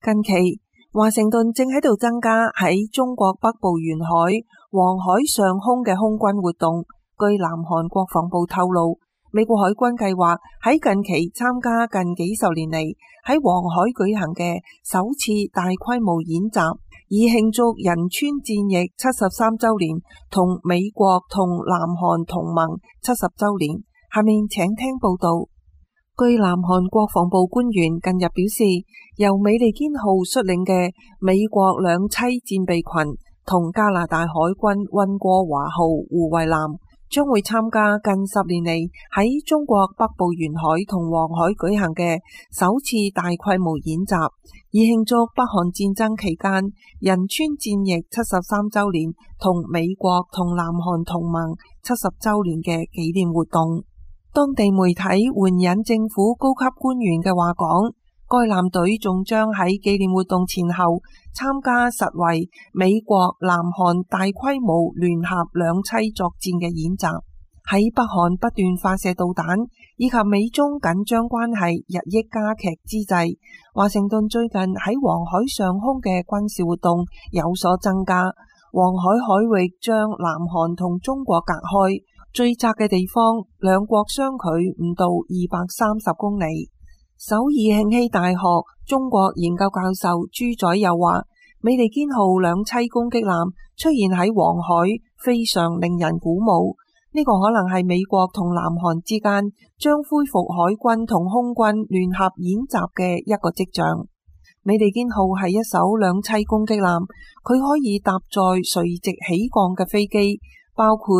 近期，華盛頓正喺度增加喺中國北部沿海、黃海上空嘅空軍活動。據南韓國防部透露，美國海軍計劃喺近期參加近幾十年嚟喺黃海舉行嘅首次大規模演習，以慶祝仁川戰役73週年同美國同南韓同盟70週年。下面請聽報道。據南韓國防部官員近日表示，由美利堅號率領嘅美國兩棲戰備群同加拿大海軍溫哥華號護衛艦將會參加近10年嚟喺中國北部沿海同黃海舉行嘅首次大規模演習，以慶祝北韓戰爭期間仁川戰役73週年同美國同南韓同盟70週年嘅紀念活動。當地媒體援引政府高級官員嘅話講，該艦隊仲將喺紀念活動前後參加實為美國南韓大規模聯合兩棲作戰嘅演習。喺北韓不斷發射導彈以及美中緊張關係日益加劇之際，華盛頓最近喺黃海上空嘅軍事活動有所增加。黃海海域將南韓同中國隔開，最窄嘅地方，兩國相距唔到230公里。首爾慶熙大學中國研究教授朱宰又話，美利堅號兩棲攻擊艦出現喺黃海非常令人鼓舞，呢個可能係美國同南韓之間將恢復海軍同空軍聯合演習嘅一個跡象。美利堅號係一艘兩棲攻擊艦，佢可以搭載垂直起降嘅飛機，包括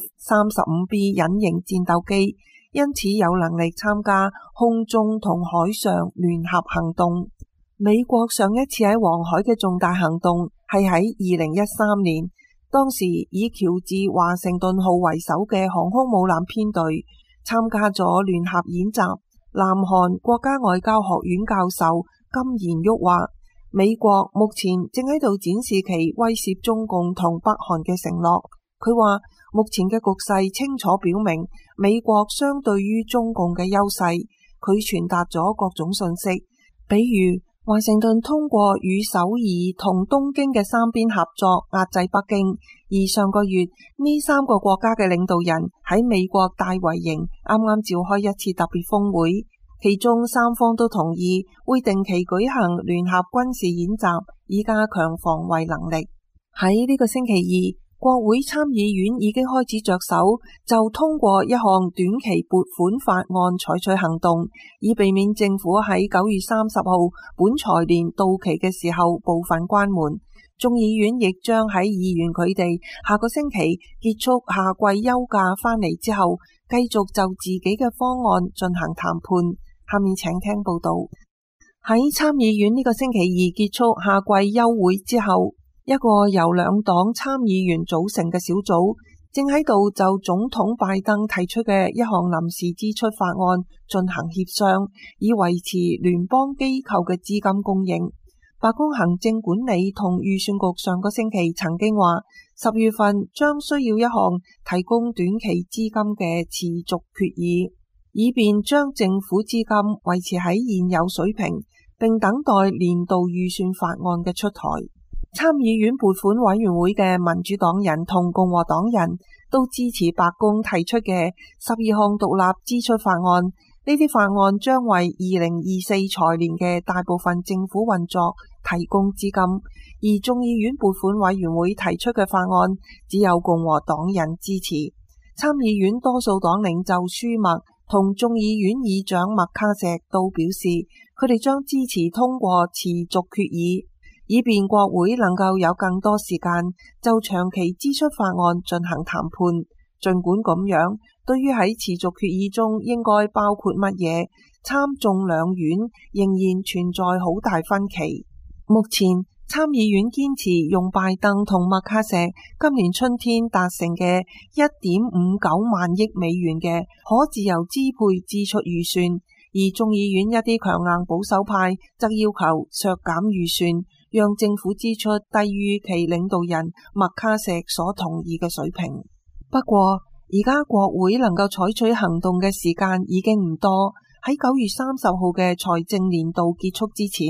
F-35B 隱形戰鬥機，因此有能力參加空中同海上聯合行動。美國上一次喺黃海嘅重大行動係喺2013年，當時以喬治華盛頓號為首嘅航空母艦編隊參加咗聯合演習。南韓國家外交學院教授金賢旭話，美國目前正喺度展示其威懾中共同北韓嘅承諾。佢話目前嘅局勢清楚表明美國相對於中共嘅優勢，佢傳達咗各種信息，比如華盛頓通過與首爾同東京嘅三邊合作壓制北京，而上個月呢3個國家嘅領導人喺美國大維營啱啱召開一次特別峰會，其中3方都同意會定期舉行聯合軍事演習，以加強防衛能力。喺呢個星期二，國會參議院已經開始着手就通過一項短期撥款法案採取行動，以避免政府喺9月30號本財年到期嘅時候部分關門。眾議院亦將喺議員佢哋下個星期結束夏季休假返嚟之後，繼續就自己嘅方案進行談判。下面請聽報道。喺參議院呢個星期二結束夏季休會之後，一個由2黨參議員組成嘅小組正喺度就總統拜登提出嘅一項臨時支出法案進行協商，以維持聯邦機構嘅資金供應。白宮行政管理同預算局上個星期曾經話，10月份將需要一項提供短期資金嘅持續決議，以便將政府資金維持喺現有水平，並等待年度預算法案嘅出台。參議院撥款委員會嘅民主黨人同共和黨人都支持白宮提出嘅12項獨立支出法案。呢啲法案將為2024財年嘅大部分政府運作提供資金，而眾議院撥款委員會提出嘅法案只有共和黨人支持。參議院多數黨領袖舒默同眾議院議長麥卡錫都表示，佢哋將支持通過持續決議，以便國會能夠有更多時間就長期支出法案進行談判。儘管咁樣，對於喺持續決議中應該包括乜嘢，參眾兩院仍然存在好大分歧。目前參議院堅持用拜登同麥卡錫今年春天達成嘅1.59萬億美元嘅可自由支配支出預算，而眾議院一啲強硬保守派則要求削減預算，讓政府支出低於其領導人麥卡錫所同意嘅水平。不過，而家國會能夠採取行動嘅時間已經唔多。喺9月30號嘅財政年度結束之前，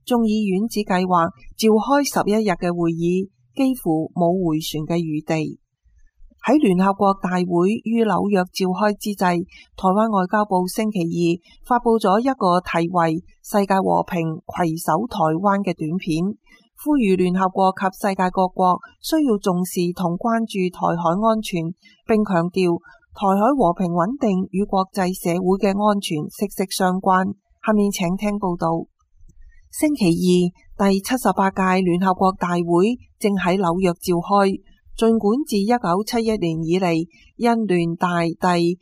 眾議院只計劃召開11日嘅會議，幾乎冇回旋嘅餘地。喺聯合國大會於紐約召開之際，台灣外交部星期二發佈咗一個題為《世界和平攜手台灣》嘅短片，呼籲聯合國及世界各國需要重視同關注台海安全，並強調台海和平穩定與國際社會嘅安全息息相關。下面請聽報道。星期二，第78屆聯合國大會正喺紐約召開。儘管自1971年以嚟，因聯大第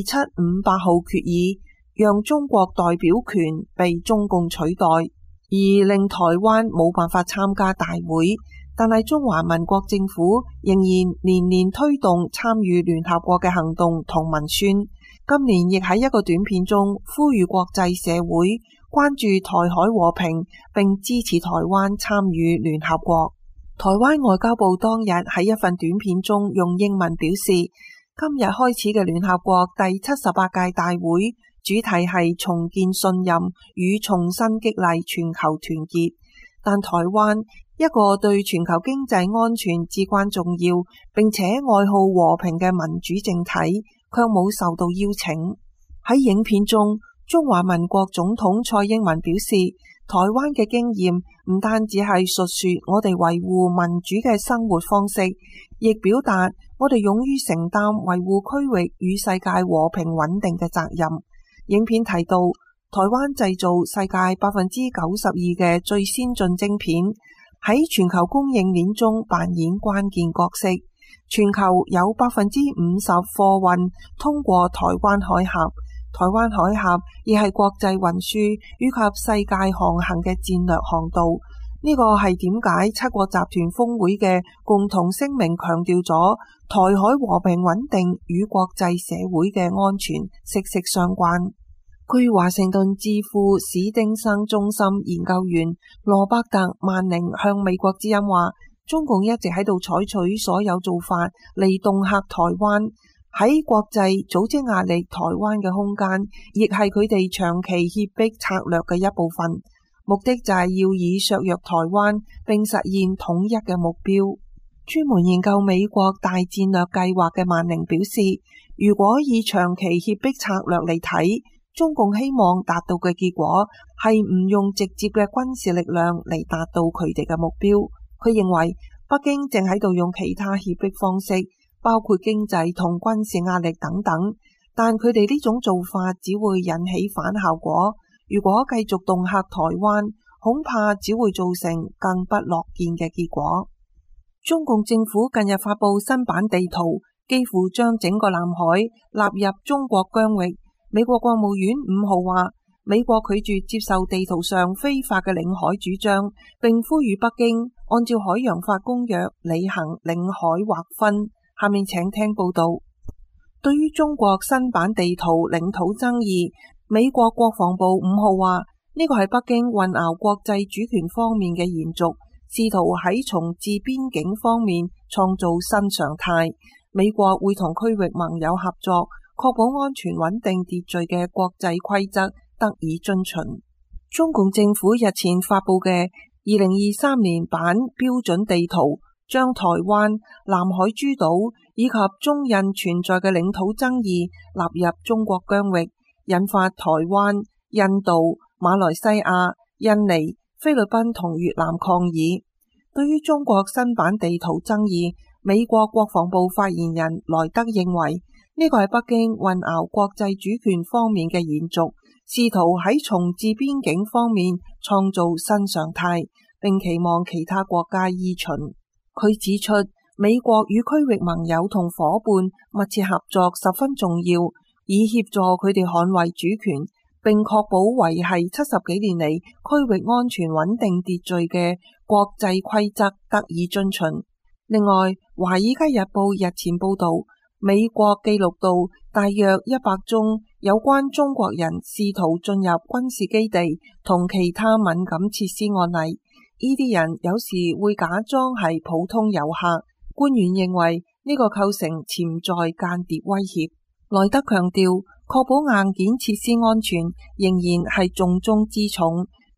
2758號決議讓中國代表權被中共取代，而令台灣冇辦法參加大會，但係中華民國政府仍然年年推動參與聯合國嘅行動同文宣。今年亦喺一個短片中呼籲國際社會關注台海和平，並支持台灣參與聯合國。台灣外交部當日喺一份短片中用英文表示，今日開始嘅聯合國第78屆大會主題係重建信任與重新激勵全球團結，但台灣一個對全球經濟安全至關重要並且愛好和平嘅民主政體卻冇受到邀請。喺影片中，中華民國總統蔡英文表示，台灣嘅經驗唔單止係述說我哋維護民主嘅生活方式，亦表達我哋勇於承擔維護區域與世界和平穩定嘅責任。影片提到，台灣製造世界92%嘅最先進晶片，喺全球供應鏈中扮演關鍵角色。全球有50%貨運通過台灣海峽。台灣海峽亦係國際運輸以及世界航行嘅戰略航道。呢個係點解七國集團峰會嘅共同聲明強調咗台海和平穩定與國際社會嘅安全息息相關。據華盛頓智庫史丁生中心研究員羅伯特萬寧向美國之音話，中共一直喺度採取所有做法嚟恫嚇台灣。喺國際組織壓力台灣嘅空間，亦係佢哋長期脅迫策略嘅一部分，目的就係要以削弱台灣並實現統一嘅目標。專門研究美國大戰略計劃嘅萬寧表示，如果以長期脅迫策略嚟睇，中共希望達到嘅結果係唔用直接嘅軍事力量嚟達到佢哋嘅目標。佢認為北京正喺度用其他脅迫方式，包括經濟同軍事壓力等等，但佢哋呢種做法只會引起反效果。如果繼續恫嚇台灣，恐怕只會造成更不樂見嘅結果。中共政府近日發布新版地圖，幾乎將整個南海納入中國疆域。美國國務院5號話，美國拒絕接受地圖上非法嘅領海主張，並呼籲北京按照海洋法公約履行領海劃分。下面請聽報道。對於中國新版地圖領土爭議，美國國防部5號話，呢個係北京混淆國際主權方面嘅延續，試圖喺重置邊境方面創造新常態。美國會同區域盟友合作，確保安全穩定秩序嘅國際規則得以遵循。中共政府日前發布嘅2023年版標準地圖，將台灣、南海諸島以及中印存在嘅領土爭議納入中國疆域，引發台灣、印度、馬來西亞、印尼、菲律賓同越南抗議。對於中國新版地圖爭議，美國國防部發言人萊德認為，呢個係北京混淆國際主權方面嘅延續，試圖喺重置邊境方面創造新常態，並期望其他國家依循。佢指出，美國與區域盟友同夥伴密切合作十分重要，以協助佢哋捍衛主權，並確保維繫70幾年嚟區域安全穩定秩序嘅國際規則得以遵循。另外，《華爾街日報》日前報道，美國記錄到大約100宗有關中國人試圖進入軍事基地同其他敏感設施案例。呢啲人有時會假裝係普通遊客。官員認為呢個構成潛在間諜威脅。萊德強調，確保硬件設施安全仍然係重中之重。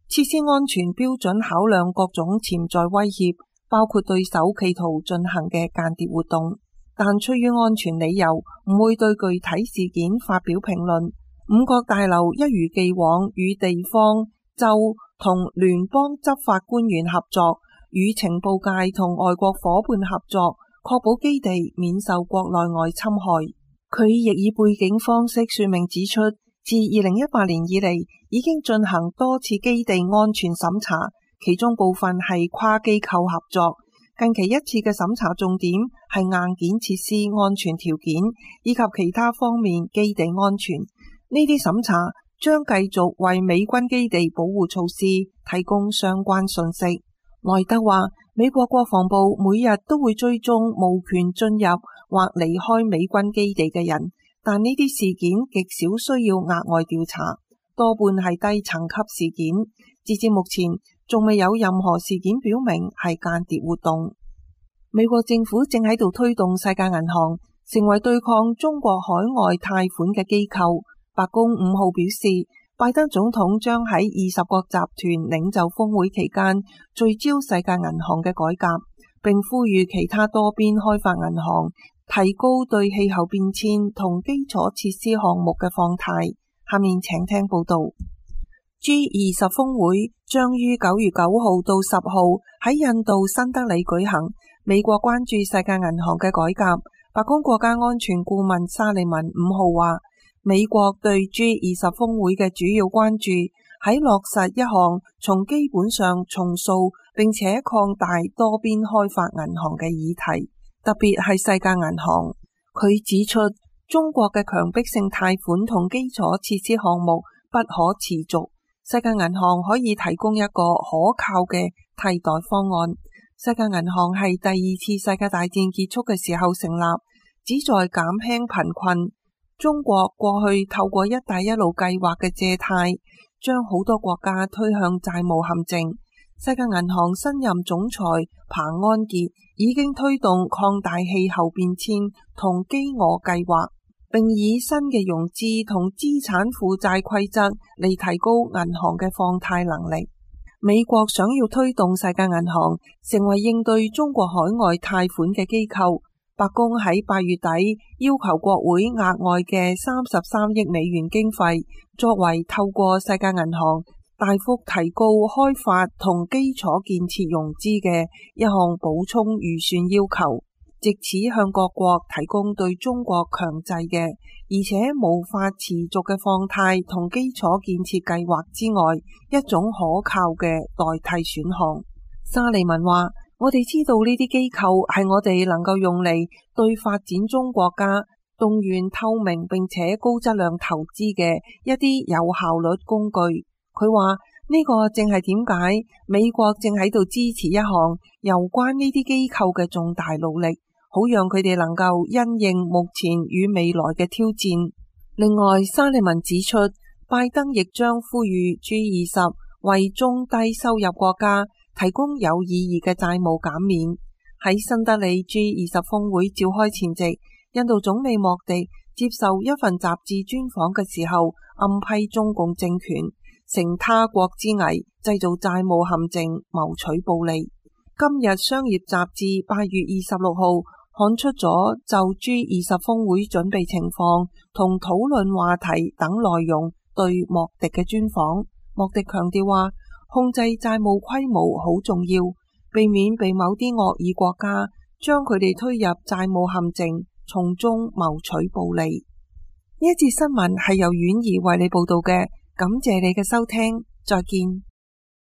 設施安全標準考量各種潛在威脅，包括對手企圖進行嘅間諜活動，但出於安全理由，唔會對具體事件發表評論。五角大樓一如既往與地方、州同聯邦執法官員合作，與情報界同外國夥伴合作，確保基地免受國內外侵害。佢亦以背景方式說明指出，自2018年以嚟，已經進行多次基地安全審查，其中部分係跨機構合作。近期一次嘅審查重點係硬件設施安全條件以及其他方面基地安全。呢啲審查將繼續為美軍基地保護措施提供相關信息。萊德話，美國國防部每日都會追蹤無權進入或離開美軍基地嘅人，但呢啲事件極少需要額外調查，多半係低層級事件。截至目前，仲未有任何事件表明係間諜活動。美國政府正喺度推動世界銀行成為對抗中國海外貸款嘅機構。白宮5號表示，拜登總統將喺20國集團領袖峰會期間聚焦世界銀行嘅改革，並呼籲其他多邊開發銀行提高對氣候變遷同基礎設施項目嘅放貸。下面請聽報道。G20 峰會將於9月9號到10號喺印度新德里舉行。美國關注世界銀行嘅改革。白宮國家安全顧問沙利文5號話，美國對 G20 峰會嘅主要關注喺落實一項從基本上重塑並且擴大多邊開發銀行嘅議題，特別係世界銀行。佢指出，中國嘅強迫性貸款同基礎設施項目不可持續，世界銀行可以提供一個可靠嘅替代方案。世界銀行係第二次世界大戰結束嘅時候成立，旨在減輕貧困。中國過去透過一帶一路計劃嘅借貸，將好多國家推向債務陷阱。世界銀行新任總裁彭安傑已經推動擴大氣候變遷同飢餓計劃，並以新嘅融資同資產負債規則嚟提高銀行嘅放貸能力。美國想要推動世界銀行成為應對中國海外貸款嘅機構。白宮喺8月底要求國會額外嘅33億美元經費，作為透過世界銀行大幅提高開發同基礎建設融資嘅一項補充預算要求，藉此向各國提供對中國強制嘅而且無法持續嘅放貸同基礎建設計劃之外一種可靠嘅代替選項。沙利文話，我哋知道呢啲機構係我哋能夠用嚟對發展中國家動員透明並且高質量投資嘅一啲有效率工具。佢話呢個正係點解美國正喺度支持一項有關呢啲機構嘅重大努力，好讓佢哋能夠因應目前與未來嘅挑戰。另外，沙利文指出，拜登亦將呼籲 G20 為中低收入國家提供有意義嘅債務減免。喺新德里 G20 峰會召開前夕，印度總理莫迪接受一份雜誌專訪嘅時候，暗批中共政權乘他國之危製造債務陷阱，謀取暴利。今日商業雜誌8月26號刊出咗就 G20 峰會準備情況同討論話題等內容對莫迪嘅專訪。莫迪強調話，控制債務規模好重要，避免被某啲惡意國家將佢哋推入債務陷阱，從中謀取暴利。呢一節新聞係由婉兒為你報道嘅，感謝你嘅收聽，再見。